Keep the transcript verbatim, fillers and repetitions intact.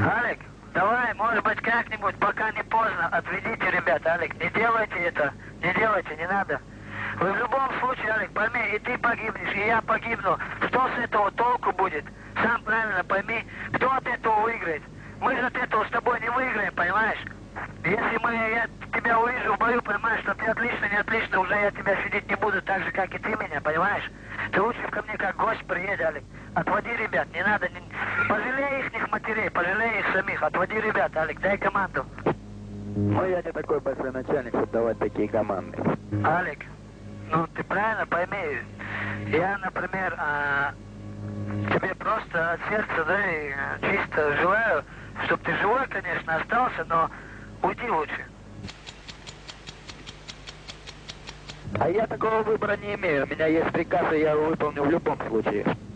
Алик, давай, может быть, как-нибудь, пока не поздно, отведите ребят, Алик, не делайте это, не делайте, не надо. Вы в любом случае, Алик, пойми, и ты погибнешь, и я погибну. Что с этого толку будет? Сам правильно пойми, кто от этого выиграет? Мы же от этого с тобой не выиграем, понимаешь? Если мы, я тебя увижу в бою, понимаешь, что ты отлично, не отлично, уже я тебя сидеть не буду, так же, как и ты меня, понимаешь? Ты лучше ко мне как гость приедь, Алик. Отводи ребят, не надо, не... пожалей ихних матерей, пожалей их самих, отводи ребят, Алик, дай команду. Ну, я не такой большой начальник, чтобы давать такие команды. Алик, ну ты правильно пойми, я, например, а, тебе просто от сердца, да, и чисто желаю, чтобы ты живой, конечно, остался, но уйди лучше. А я такого выбора не имею. У меня есть приказ, и я его выполню в любом случае.